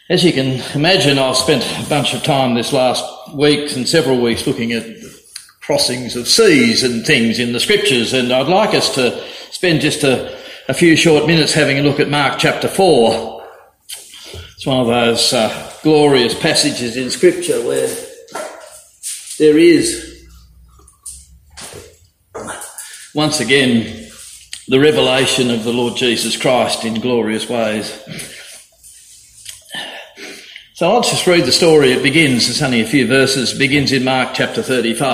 As you can imagine, I've spent a bunch of time this last week and several weeks looking at crossings of seas and things in the scriptures, and I'd like us to spend just a few short minutes having a look at Mark chapter 4. It's one of those glorious passages in scripture where there is, once again, the revelation of the Lord Jesus Christ in glorious ways. So I'll just read the story. It begins, it's only a few verses, it begins in Mark chapter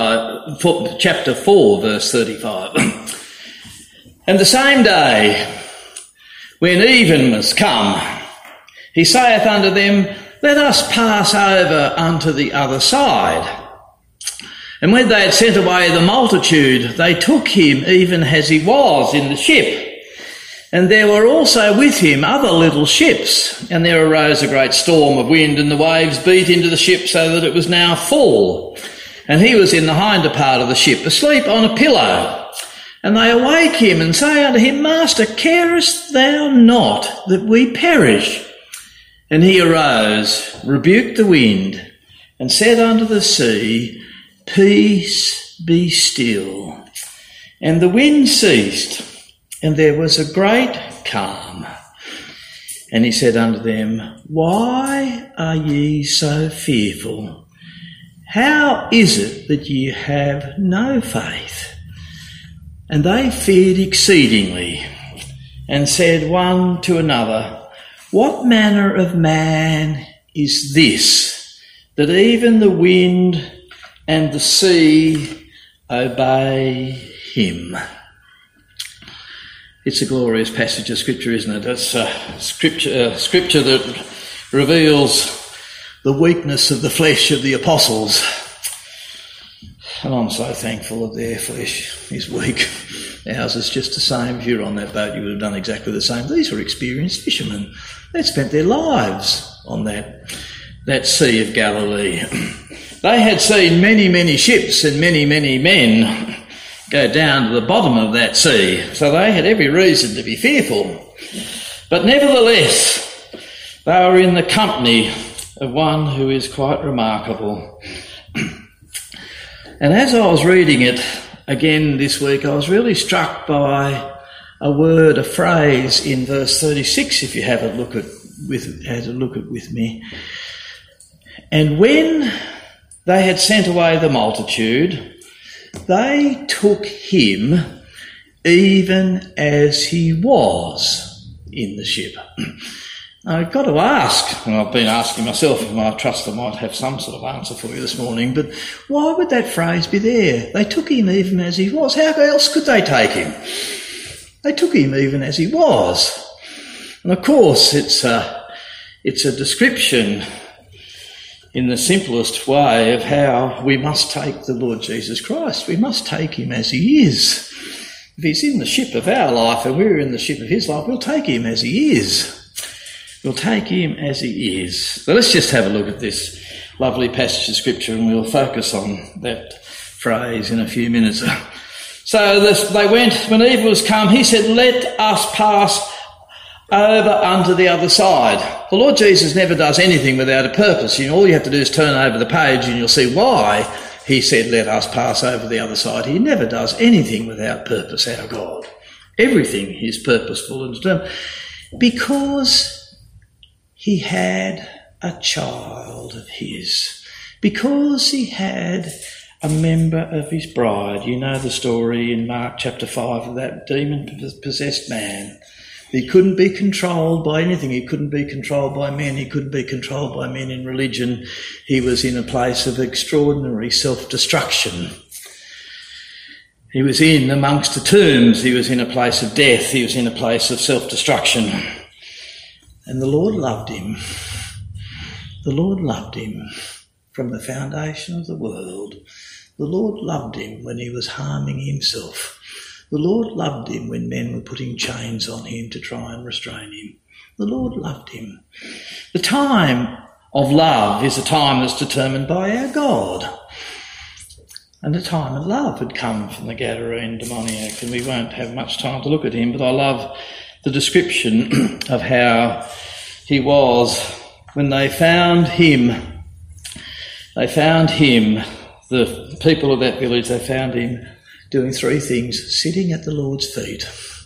4, verse 35. And the same day, when even was come, he saith unto them, Let us pass over unto the other side. And when they had sent away the multitude, they took him even as he was in the ship. And there were also with him other little ships, and there arose a great storm of wind, and the waves beat into the ship so that it was now full. And he was in the hinder part of the ship, asleep on a pillow. And they awake him and say unto him, Master, carest thou not that we perish? And he arose, rebuked the wind, and said unto the sea, Peace, be still. And the wind ceased, and there was a great calm. And he said unto them, Why are ye so fearful? How is it that ye have no faith? And they feared exceedingly, and said one to another, What manner of man is this, that even the wind and the sea obey him? It's a glorious passage of scripture, isn't it? It's scripture that reveals the weakness of the flesh of the apostles. And I'm so thankful that their flesh is weak. Ours is just the same. If you were on that boat, you would have done exactly the same. These were experienced fishermen. They'd spent their lives on that Sea of Galilee. They had seen many, many ships and many, many men go down to the bottom of that sea, so they had every reason to be fearful. But nevertheless, they were in the company of one who is quite remarkable. And as I was reading it again this week, I was really struck by a phrase in verse 36, if you had a look at with me. And when they had sent away the multitude, they took him even as he was in the ship. I've got to ask, and I've been asking myself, and I trust I might have some sort of answer for you this morning, but why would that phrase be there? They took him even as he was. How else could they take him? They took him even as he was. And of course, it's a description in the simplest way of how we must take the Lord Jesus Christ. We must take him as he is. If he's in the ship of our life and we're in the ship of his life, we'll take him as he is. We'll take him as he is. So let's just have a look at this lovely passage of scripture, and we'll focus on that phrase in a few minutes. So they went, when eve was come, he said, Let us pass over unto the other side. The Lord Jesus never does anything without a purpose. All you have to do is turn over the page and you'll see why he said, Let us pass over the other side. He never does anything without purpose, our God. Everything is purposeful and determined. Because he had a child of his. Because he had a member of his bride. You know the story in Mark chapter 5 of that demon-possessed man. He couldn't be controlled by anything. He couldn't be controlled by men. He couldn't be controlled by men in religion. He was in a place of extraordinary self-destruction. He was in amongst the tombs. He was in a place of death. He was in a place of self-destruction. And the Lord loved him. The Lord loved him from the foundation of the world. The Lord loved him when he was harming himself. The Lord loved him when men were putting chains on him to try and restrain him. The Lord loved him. The time of love is a time that's determined by our God. And the time of love had come from the Gadarene demoniac, and we won't have much time to look at him, but I love the description of how he was when they found him, the people of that village, they found him doing three things: sitting at the Lord's feet,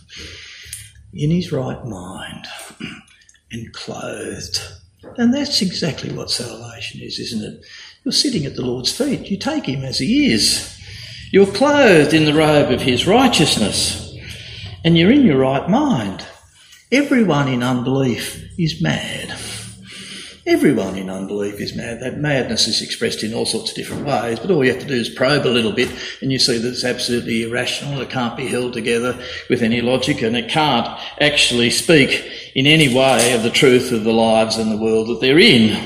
in his right mind, and clothed. And that's exactly what salvation is, isn't it? You're sitting at the Lord's feet. You take him as he is. You're clothed in the robe of his righteousness, and you're in your right mind. Everyone in unbelief is mad. Everyone in unbelief is mad. That madness is expressed in all sorts of different ways, but all you have to do is probe a little bit and you see that it's absolutely irrational. It can't be held together with any logic, and it can't actually speak in any way of the truth of the lives and the world that they're in.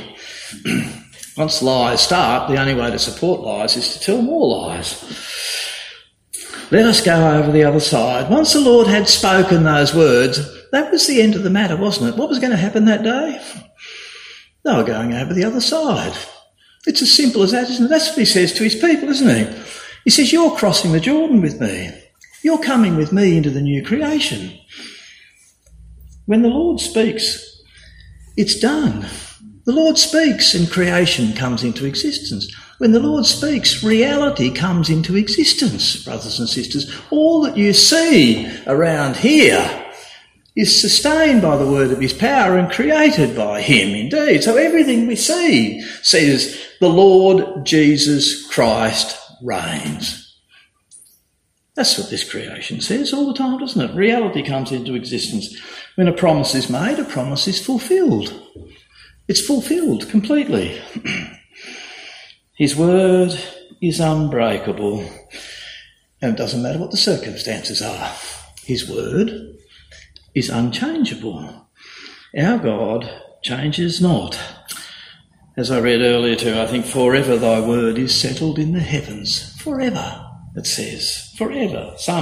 Once lies start, the only way to support lies is to tell more lies. Let us go over the other side. Once the Lord had spoken those words, that was the end of the matter, wasn't it? What was going to happen that day? They were going over the other side. It's as simple as that, isn't it? That's what he says to his people, isn't he? He says, you're crossing the Jordan with me. You're coming with me into the new creation. When the Lord speaks, it's done. The Lord speaks and creation comes into existence. When the Lord speaks, reality comes into existence, brothers and sisters. All that you see around here is sustained by the word of his power and created by him indeed. So everything we see says the Lord Jesus Christ reigns. That's what this creation says all the time, doesn't it? Reality comes into existence. When a promise is made, a promise is fulfilled. It's fulfilled completely. His word is unbreakable, and it doesn't matter what the circumstances are. His word is unchangeable. Our God changes not. As I read earlier too, I think, forever thy word is settled in the heavens. Forever, it says. Forever. Psalm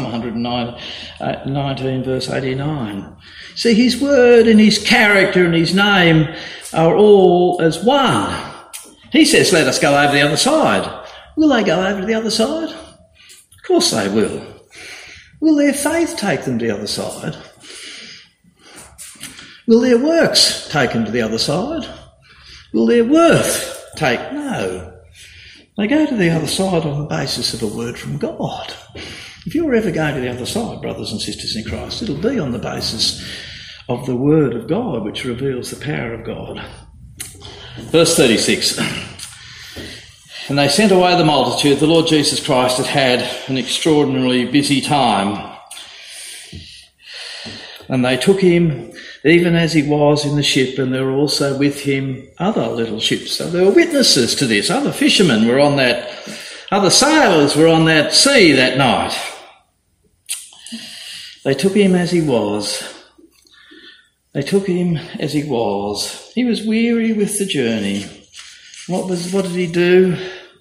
119 verse 89. See, his word and his character and his name are all as one. He says, let us go over the other side. Will they go over to the other side? Of course they will. Will their faith take them to the other side? Will their works take them to the other side? Will their worth take? No. They go to the other side on the basis of a word from God. If you're ever going to the other side, brothers and sisters in Christ, it'll be on the basis of the word of God, which reveals the power of God. Verse 36. And they sent away the multitude. The Lord Jesus Christ had an extraordinarily busy time. And they took him even as he was in the ship, and there were also with him other little ships. So there were witnesses to this. Other fishermen were on that, other sailors were on that sea that night. They took him as he was. They took him as he was. He was weary with the journey. What did he do?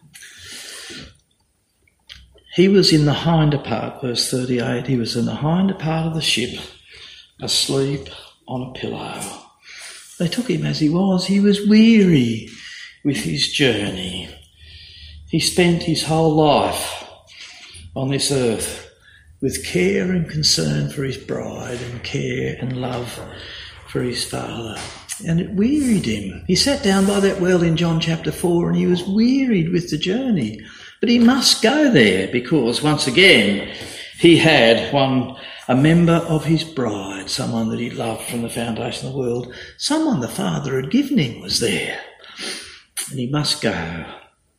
He was in the hinder part, verse 38. He was in the hinder part of the ship, asleep on a pillow. They took him as he was. He was weary with his journey. He spent his whole life on this earth with care and concern for his bride and care and love for his father. And it wearied him. He sat down by that well in John chapter 4 and he was wearied with the journey. But he must go there because, once again, he had a member of his bride, someone that he loved from the foundation of the world, someone the Father had given him was there. And he must go.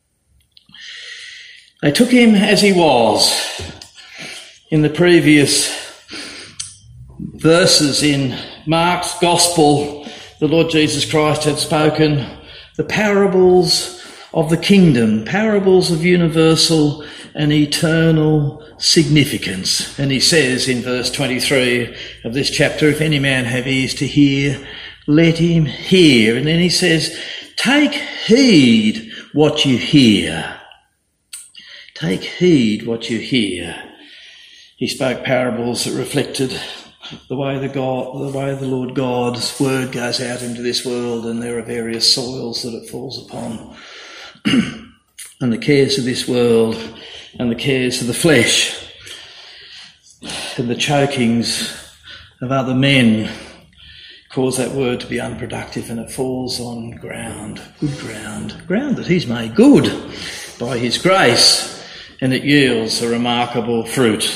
They took him as he was. In the previous verses in Mark's Gospel, the Lord Jesus Christ had spoken the parables of the kingdom, parables of universal and eternal significance. And he says in verse 23 of this chapter, if any man have ears to hear, let him hear. And then he says, take heed what you hear. Take heed what you hear. He spoke parables that reflected the way the Lord God's word goes out into this world, and there are various soils that it falls upon. And the cares of this world and the cares of the flesh and the chokings of other men cause that word to be unproductive, and it falls on ground, good ground that he's made good by his grace, and it yields a remarkable fruit.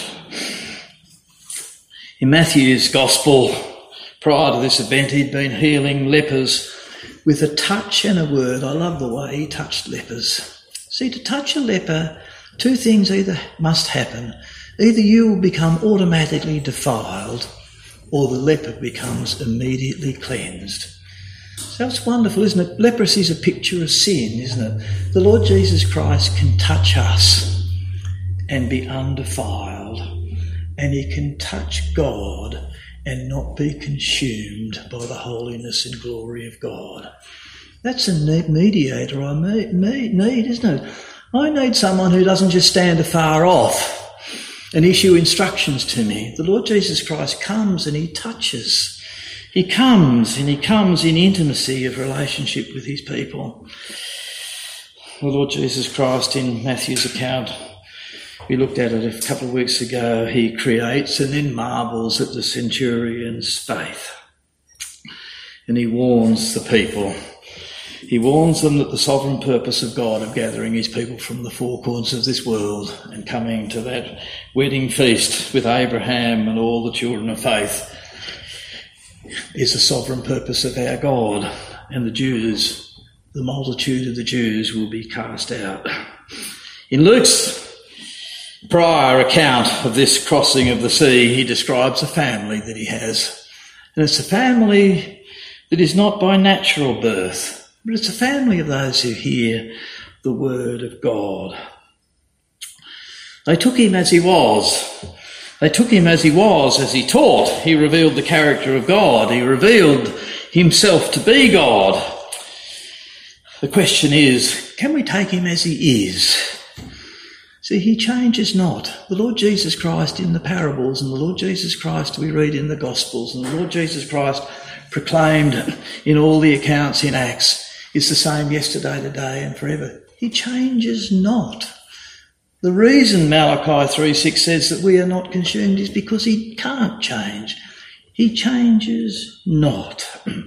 In Matthew's Gospel, prior to this event, he'd been healing lepers with a touch and a word. I love the way he touched lepers. See, to touch a leper, two things either must happen. Either you will become automatically defiled, or the leper becomes immediately cleansed. So it's wonderful, isn't it? Leprosy is a picture of sin, isn't it? The Lord Jesus Christ can touch us and be undefiled, and he can touch God and not be consumed by the holiness and glory of God. That's a mediator I need, isn't it? I need someone who doesn't just stand afar off and issue instructions to me. The Lord Jesus Christ comes and he touches. He comes in intimacy of relationship with his people. The Lord Jesus Christ, in Matthew's account, we looked at it a couple of weeks ago, he creates and then marvels at the centurion's faith. And he warns the people. He warns them that the sovereign purpose of God of gathering his people from the four corners of this world and coming to that wedding feast with Abraham and all the children of faith is the sovereign purpose of our God. And the Jews, the multitude of the Jews, will be cast out. In Luke's prior account of this crossing of the sea, he describes a family that he has. And it's a family that is not by natural birth, but it's a family of those who hear the word of God. They took him as he was. They took him as he was, as he taught. He revealed the character of God. He revealed himself to be God. The question is, can we take him as he is? See, he changes not. The Lord Jesus Christ in the parables, and the Lord Jesus Christ we read in the Gospels, and the Lord Jesus Christ proclaimed in all the accounts in Acts, is the same yesterday, today and forever. He changes not. The reason Malachi 3:6 says that we are not consumed is because he can't change. He changes not.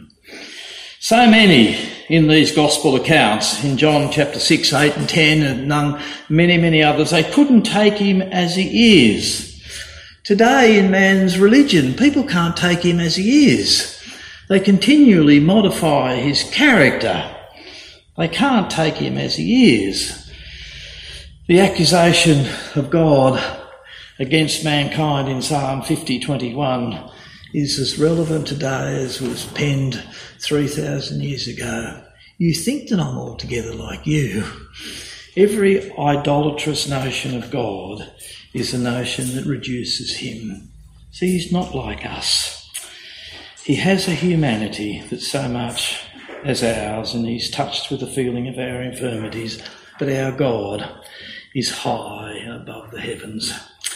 So many in these gospel accounts, in John chapter 6, 8 and 10, and many others, they couldn't take him as he is. Today in man's religion, people can't take him as he is. They continually modify his character. They can't take him as he is. The accusation of God against mankind in Psalm 50:21 is as relevant today as was penned 3,000 years ago. You think that I'm altogether like you. Every idolatrous notion of God is a notion that reduces him. See, he's not like us. He has a humanity that's so much as ours, and he's touched with the feeling of our infirmities, but our God is high above the heavens.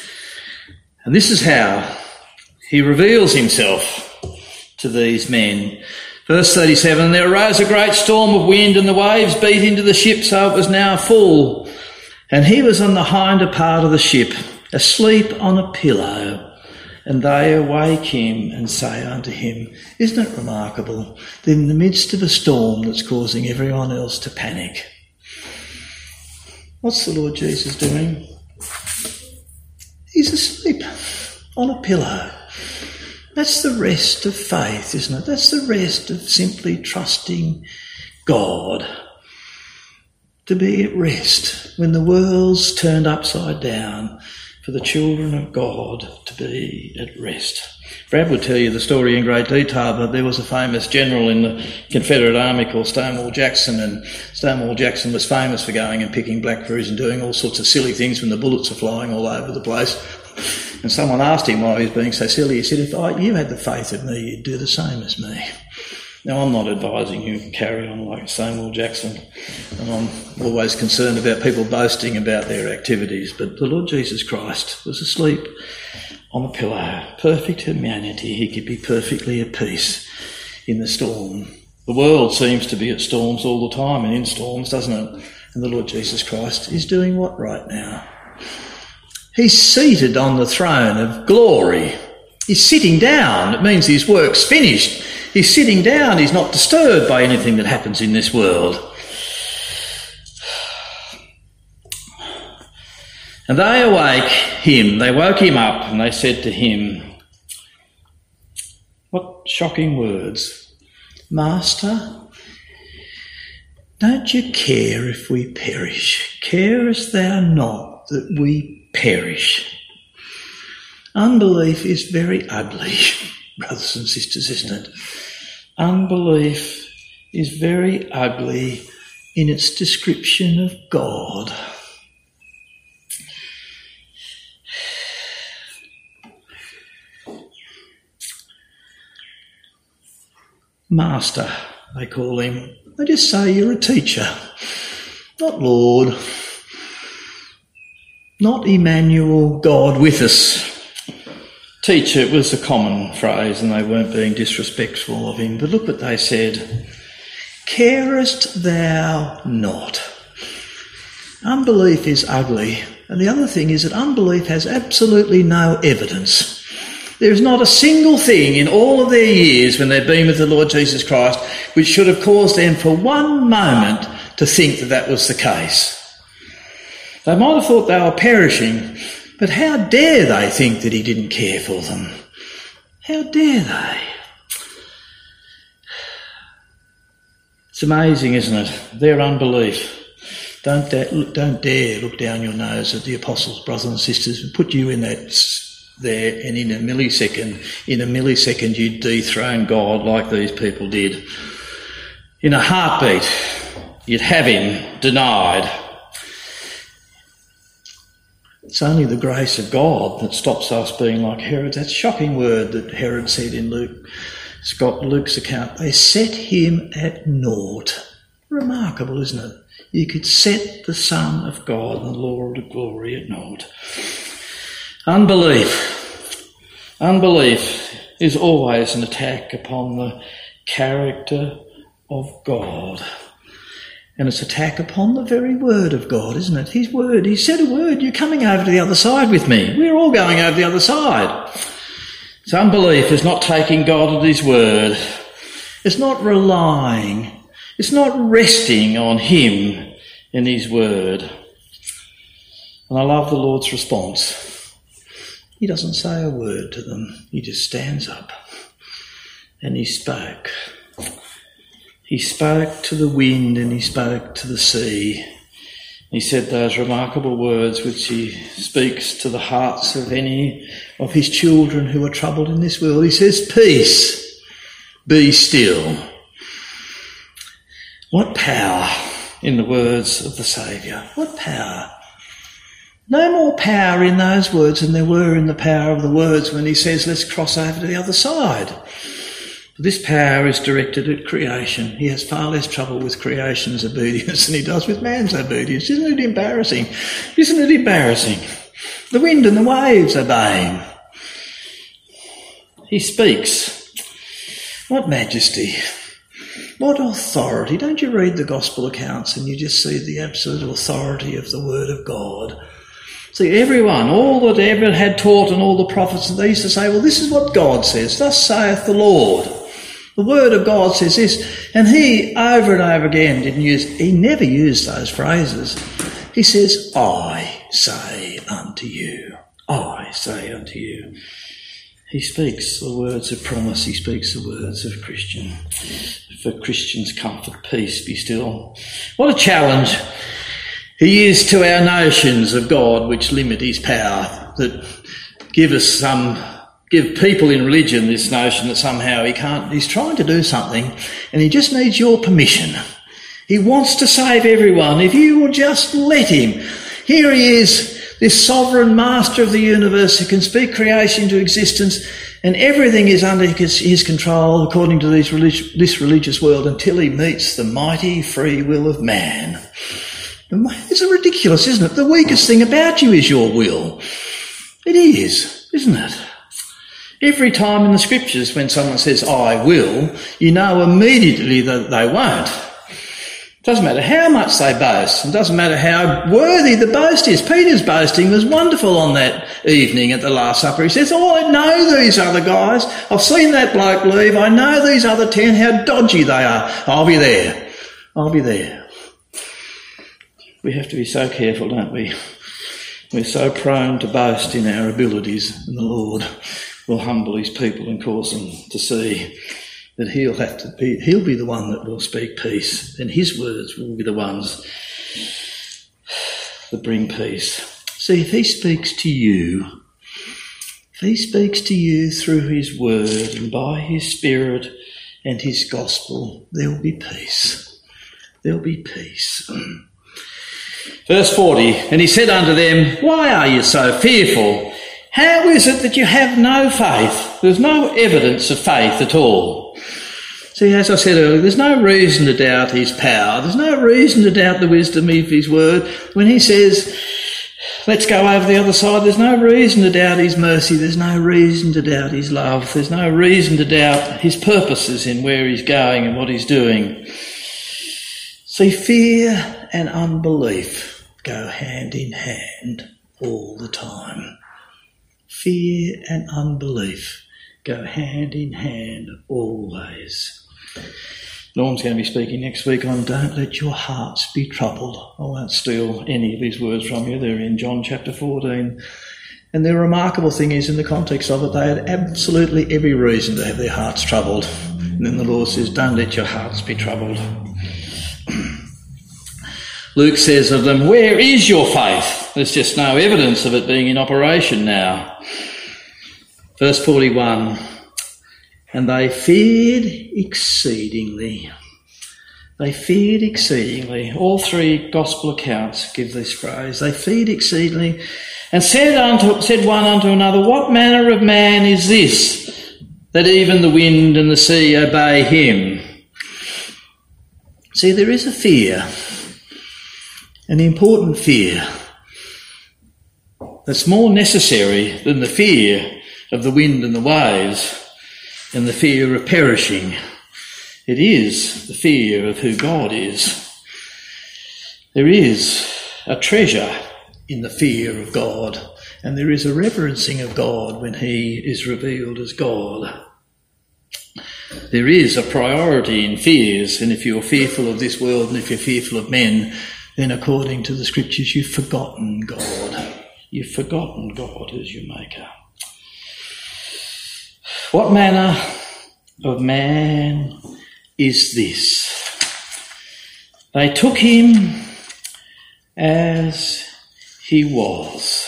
And this is how he reveals himself to these men. Verse 37, there arose a great storm of wind, and the waves beat into the ship, so it was now full. And he was on the hinder part of the ship, asleep on a pillow. And they awake him and say unto him, isn't it remarkable that in the midst of a storm that's causing everyone else to panic, what's the Lord Jesus doing? He's asleep on a pillow. That's the rest of faith, isn't it? That's the rest of simply trusting God. To be at rest when the world's turned upside down, for the children of God to be at rest. Brad would tell you the story in great detail, but there was a famous general in the Confederate Army called Stonewall Jackson, and Stonewall Jackson was famous for going and picking blackberries and doing all sorts of silly things when the bullets are flying all over the place. And someone asked him why he was being so silly. He said, if you had the faith of me, you'd do the same as me. Now, I'm not advising you carry on like Stonewall Jackson, and I'm always concerned about people boasting about their activities, but the Lord Jesus Christ was asleep on a pillow. Perfect humanity, he could be perfectly at peace in the storm. The world seems to be at storms all the time and in storms, doesn't it? And the Lord Jesus Christ is doing what right now? He's seated on the throne of glory. He's sitting down. It means his work's finished. He's sitting down. He's not disturbed by anything that happens in this world. And they woke him up, and they said to him, what shocking words. Master, don't you care if we perish? Carest thou not that we perish? Unbelief is very ugly, brothers and sisters, isn't it? Unbelief is very ugly in its description of God. Master, they call him. They just say you're a teacher, not Lord, not Emmanuel, God with us. Teacher was a common phrase, and they weren't being disrespectful of him. But look what they said. Carest thou not? Unbelief is ugly. And the other thing is that unbelief has absolutely no evidence. There is not a single thing in all of their years when they've been with the Lord Jesus Christ which should have caused them for one moment to think that that was the case. They might have thought they were perishing, but how dare they think that he didn't care for them? How dare they? It's amazing, isn't it? Their unbelief. Don't dare look down your nose at the apostles, brothers and sisters, and put you in that there, and in a millisecond you'd dethrone God like these people did. In a heartbeat, you'd have him denied. It's only the grace of God that stops us being like Herod. That shocking word that Herod said in Luke's account. They set him at naught. Remarkable, isn't it? You could set the Son of God, the Lord of glory, at naught. Unbelief is always an attack upon the character of God. And it's an attack upon the very word of God, isn't it? His word. He said a word, you're coming over to the other side with me. We're all going over the other side. So unbelief is not taking God at his word. It's not relying. It's not resting on him and his word. And I love the Lord's response. He doesn't say a word to them. He just stands up and he spoke. He spoke to the wind and he spoke to the sea. He said those remarkable words which he speaks to the hearts of any of his children who are troubled in this world. He says, peace, be still. What power in the words of the Saviour. What power. No more power in those words than there were in the power of the words when he says, let's cross over to the other side. This power is directed at creation. He has far less trouble with creation's obedience than he does with man's obedience. Isn't it embarrassing? Isn't it embarrassing? The wind and the waves obey him. He speaks. What majesty. What authority. Don't you read the gospel accounts and you just see the absolute authority of the word of God? See, everyone, all that ever had taught and all the prophets, they used to say, well, this is what God says. Thus saith the Lord. The word of God says this. And he, over and over again, he never used those phrases. He says, I say unto you. I say unto you. He speaks the words of promise. He speaks the words of Christian. For Christians' comfort, peace, be still. What a challenge he is to our notions of God which limit his power, that give people in religion this notion that somehow he's trying to do something and he just needs your permission. He wants to save everyone if you will just let him. Here he is, this sovereign master of the universe who can speak creation into existence, and everything is under his control according to this religious world until he meets the mighty free will of man. It's ridiculous, isn't it? The weakest thing about you is your will. It is, isn't it? Every time in the scriptures when someone says, I will, you know immediately that they won't. Doesn't matter how much they boast. It doesn't matter how worthy the boast is. Peter's boasting was wonderful on that evening at the Last Supper. He says, oh, I know these other guys. I've seen that bloke leave. I know these other 10, how dodgy they are. I'll be there. I'll be there. We have to be so careful, don't we? We're so prone to boast in our abilities, and the Lord will humble his people and cause them to see that he'll be the one that will speak peace, and his words will be the ones that bring peace. See, if he speaks to you through his word and by his Spirit and his gospel, there will be peace. There will be peace. Verse 40, and he said unto them, why are you so fearful? How is it that you have no faith? There's no evidence of faith at all. See, as I said earlier, there's no reason to doubt his power. There's no reason to doubt the wisdom of his word. When he says, let's go over the other side, there's no reason to doubt his mercy. There's no reason to doubt his love. There's no reason to doubt his purposes in where he's going and what he's doing. See, fear and unbelief go hand in hand all the time. Fear and unbelief go hand in hand always. Norm's going to be speaking next week on don't let your hearts be troubled. I won't steal any of his words from you. They're in John chapter 14. And the remarkable thing is, in the context of it, they had absolutely every reason to have their hearts troubled. And then the Lord says, don't let your hearts be troubled. Luke says of them, where is your faith? There's just no evidence of it being in operation now. Verse 41, and they feared exceedingly. They feared exceedingly. All three gospel accounts give this phrase. They feared exceedingly and said one unto another, what manner of man is this, that even the wind and the sea obey him? See, there is a fear, an important fear, that's more necessary than the fear of the wind and the waves and the fear of perishing. It is the fear of who God is. There is a treasure in the fear of God, and there is a reverencing of God when he is revealed as God. There is a priority in fears, and if you're fearful of this world and if you're fearful of men, then according to the scriptures you've forgotten God. You've forgotten God as your maker. What manner of man is this? They took him as he was.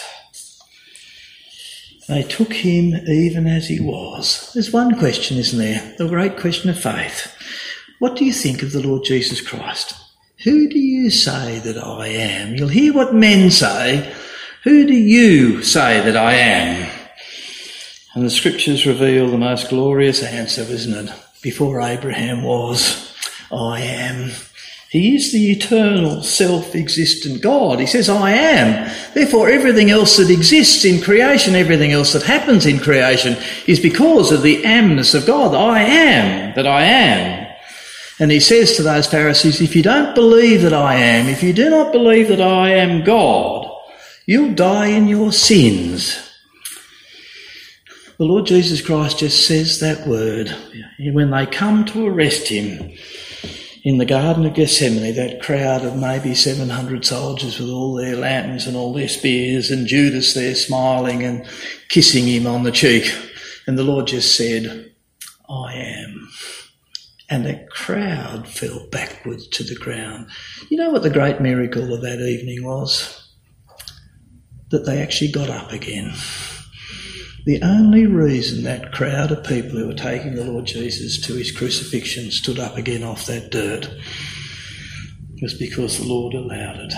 They took him even as he was. There's one question, isn't there? The great question of faith. What do you think of the Lord Jesus Christ? Who do you say that I am? You'll hear what men say. Who do you say that I am? And the scriptures reveal the most glorious answer, isn't it? Before Abraham was, I am. He is the eternal, self-existent God. He says, I am. Therefore, everything else that exists in creation, everything else that happens in creation is because of the amness of God. I am that I am. And he says to those Pharisees, if you don't believe that I am, if you do not believe that I am God, you'll die in your sins. The Lord Jesus Christ just says that word. When they come to arrest him in the Garden of Gethsemane, that crowd of maybe 700 soldiers with all their lanterns and all their spears, and Judas there smiling and kissing him on the cheek. And the Lord just said, I am. And the crowd fell backwards to the ground. You know what the great miracle of that evening was? That they actually got up again. The only reason that crowd of people who were taking the Lord Jesus to his crucifixion stood up again off that dirt was because the Lord allowed it.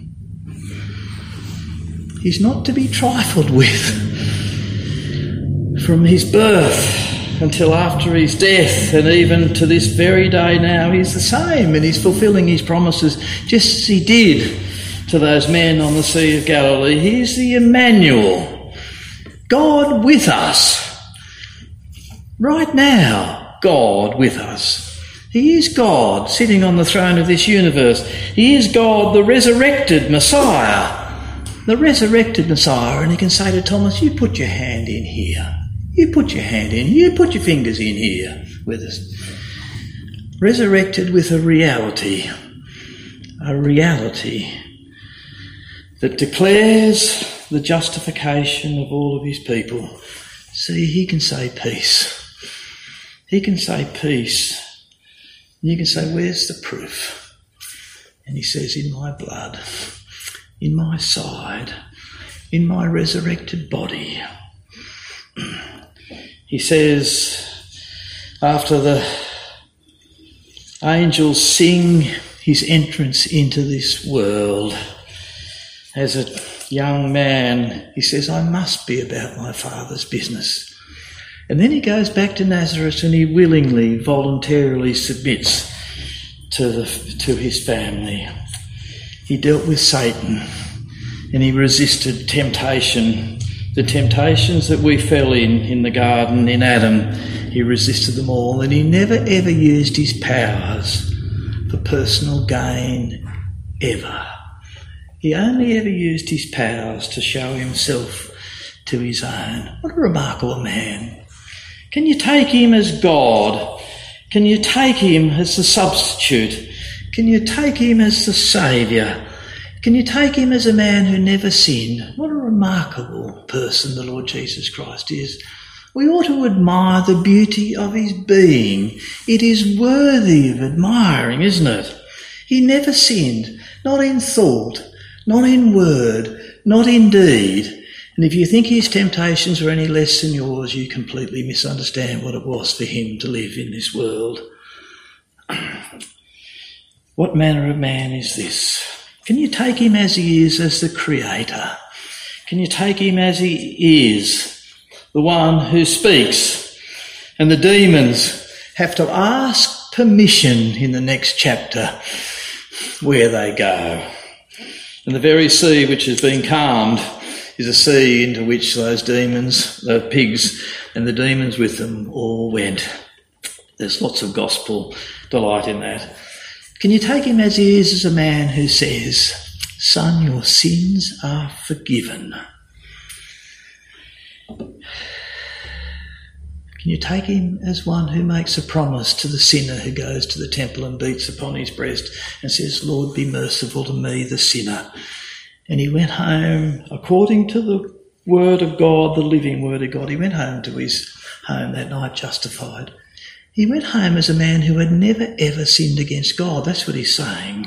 He's not to be trifled with. From his birth until after his death, and even to this very day now, he's the same, and he's fulfilling his promises just as he did to those men on the Sea of Galilee. He's the Emmanuel, God with us. Right now, God with us. He is God sitting on the throne of this universe. He is God, the resurrected Messiah. The resurrected Messiah. And he can say to Thomas, you put your hand in here. You put your hand in. You put your fingers in here with us. Resurrected with a reality that declares the justification of all of his people. See, he can say peace. He can say peace. And you can say, where's the proof? And he says, in my blood, in my side, in my resurrected body. He says, after the angels sing his entrance into this world, as a young man, he says, I must be about my Father's business. And then he goes back to Nazareth and he willingly, voluntarily submits to his family. He dealt with Satan and he resisted temptation. The temptations that we fell in the garden, in Adam, he resisted them all, and he never ever used his powers for personal gain, ever. He only ever used his powers to show himself to his own. What a remarkable man. Can you take him as God? Can you take him as the substitute? Can you take him as the saviour? Can you take him as a man who never sinned? What a remarkable person the Lord Jesus Christ is. We ought to admire the beauty of his being. It is worthy of admiring, isn't it? He never sinned, not in thought, not in word, not in deed. And if you think his temptations were any less than yours, you completely misunderstand what it was for him to live in this world. What manner of man is this? Can you take him as he is, as the Creator? Can you take him as he is, the one who speaks? And the demons have to ask permission in the next chapter where they go. And the very sea which has been calmed is a sea into which those demons, the pigs and the demons with them all went. There's lots of gospel delight in that. Can you take him as he is, as a man who says, Son, your sins are forgiven? Can you take him as one who makes a promise to the sinner who goes to the temple and beats upon his breast and says, Lord, be merciful to me, the sinner? And he went home, according to the word of God, the living word of God, he went home to his home that night justified. He went home as a man who had never ever sinned against God. That's what he's saying.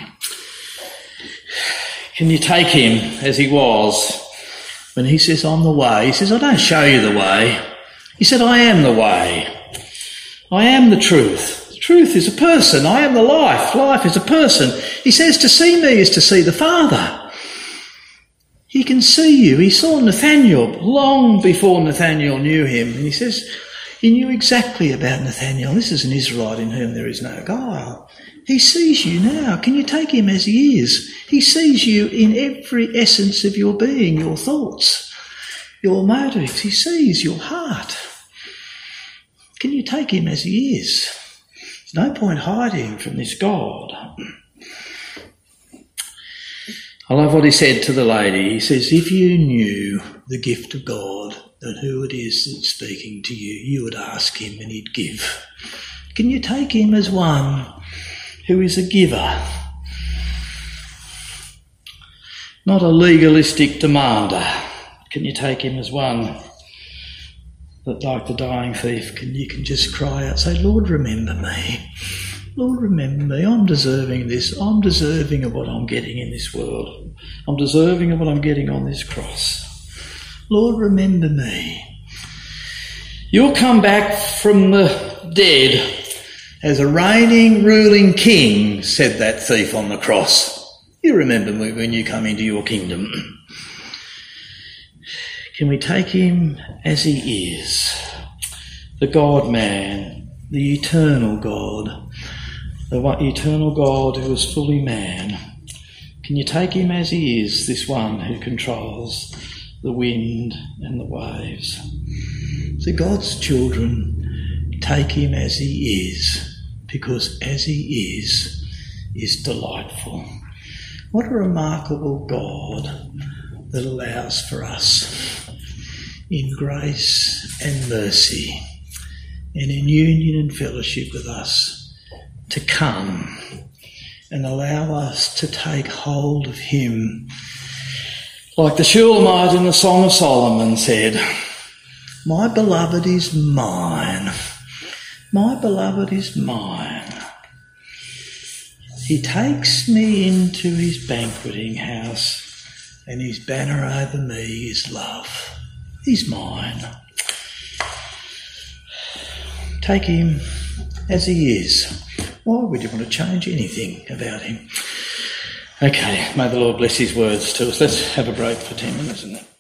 Can you take him as he was when he says, I'm the way? He says, I don't show you the way. He said, I am the way. I am the truth. The truth is a person. I am the life. Life is a person. He says, to see me is to see the Father. He can see you. He saw Nathanael long before Nathanael knew him. And he says, he knew exactly about Nathanael. This is an Israelite in whom there is no guile. He sees you now. Can you take him as he is? He sees you in every essence of your being, your thoughts, your motives. He sees your heart. Can you take him as he is? There's no point hiding from this God. I love what he said to the lady. He says, if you knew the gift of God and who it is that's speaking to you, you would ask him and he'd give. Can you take him as one who is a giver? Not a legalistic demander. Can you take him as one that, like the dying thief, you can just cry out, say, Lord, remember me. Lord, remember me. I'm deserving this. I'm deserving of what I'm getting in this world. I'm deserving of what I'm getting on this cross. Lord, remember me. You'll come back from the dead as a reigning, ruling king, said that thief on the cross. You remember me when you come into your kingdom. Can we take him as he is? The God-man, the eternal God, the eternal God who is fully man. Can you take him as he is, this one who controls the wind and the waves? So God's children take him as he is, because as he is delightful. What a remarkable God that allows for us in grace and mercy and in union and fellowship with us to come and allow us to take hold of him. Like the Shulamite in the Song of Solomon said, "My beloved is mine. My beloved is mine. He takes me into his banqueting house, and his banner over me is love. He's mine." Take him as he is. Why would you want to change anything about him? Okay, may the Lord bless his words to us. Let's have a break for 10 minutes, isn't it?